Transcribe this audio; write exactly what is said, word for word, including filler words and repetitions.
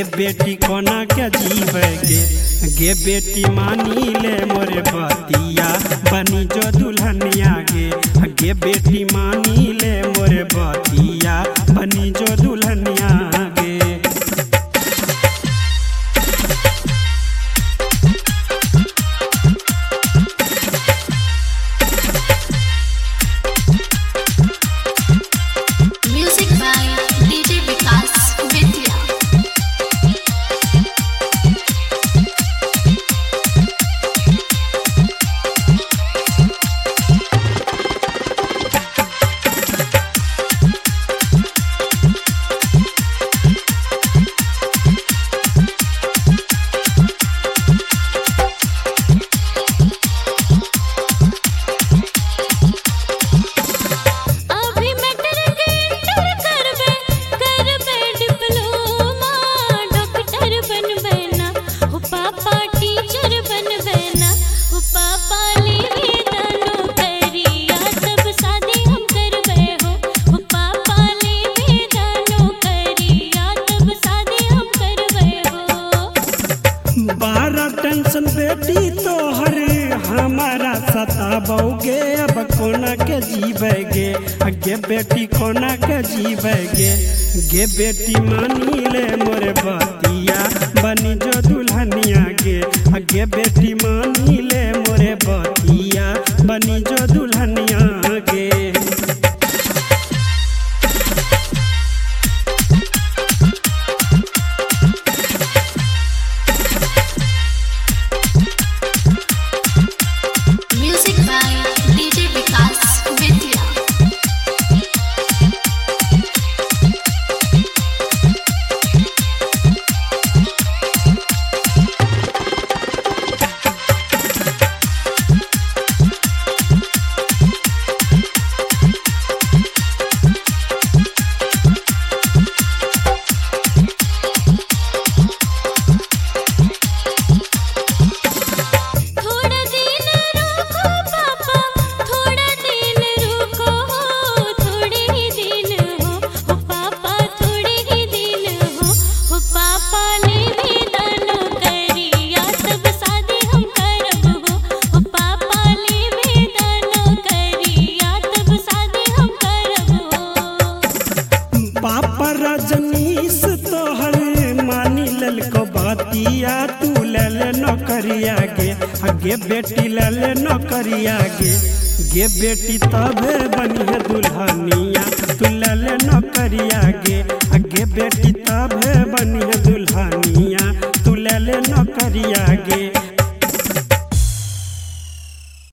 बेटी कोना के जीवे गे गे बेटी मानी ले मोरे बतिया बनी जो दुल्हनिया गे गे बेटी मानी ले मोरे बतिया बनी जो दुल्हनिया गे। टेंशन बेटी तो हर हमारा सताबोगे अब कोना के जीवेगे गे बेटी कोना के जीवेगे गे बेटी मानी ले मोरे बतिया बनी जो दुल्हनिया गे गे बेटी मानी ले मोरे बतिया बनी जो दुल्हनिया गे। रजनीश तोहर मानी लल को बतिया तू लल नौकरिया गे गे बेटी लल नौकरिया गे गे बेटी तबे बनी है दुल्हनिया तू लल नौकरिया गे गे बेटी तबे बनी है दुल्हनिया तू लल नौकरिया गे।